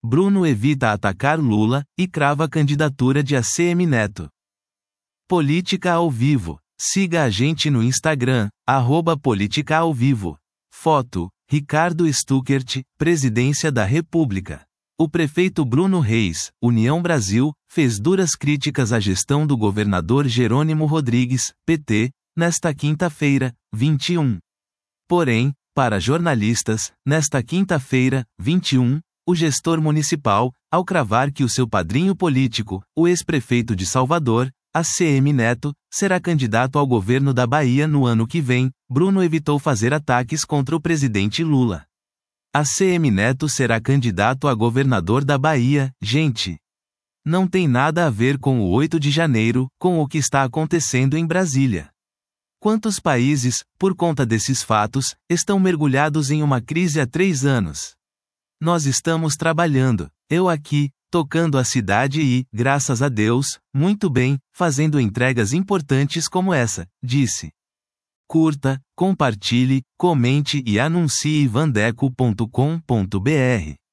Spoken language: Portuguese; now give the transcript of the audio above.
Bruno evita atacar Lula, e crava candidatura de ACM Neto. Política ao vivo. Siga a gente no Instagram, @políticaaovivo. Foto, Ricardo Stuckert, Presidência da República. O prefeito Bruno Reis, União Brasil, fez duras críticas à gestão do governador Jerônimo Rodrigues, PT, nesta quinta-feira, 21. Porém, para jornalistas, nesta quinta-feira, 21, o gestor municipal, ao cravar que o seu padrinho político, o ex-prefeito de Salvador, ACM Neto, será candidato ao governo da Bahia no ano que vem, Bruno evitou fazer ataques contra o presidente Lula. ACM Neto será candidato a governador da Bahia, gente. Não tem nada a ver com o 8 de janeiro, com o que está acontecendo em Brasília. Quantos países, por conta desses fatos, estão mergulhados em uma crise há 3 anos? Nós estamos trabalhando, eu aqui, tocando a cidade e, graças a Deus, muito bem, fazendo entregas importantes como essa, disse. Curta, compartilhe, comente e anuncie vandeco.com.br.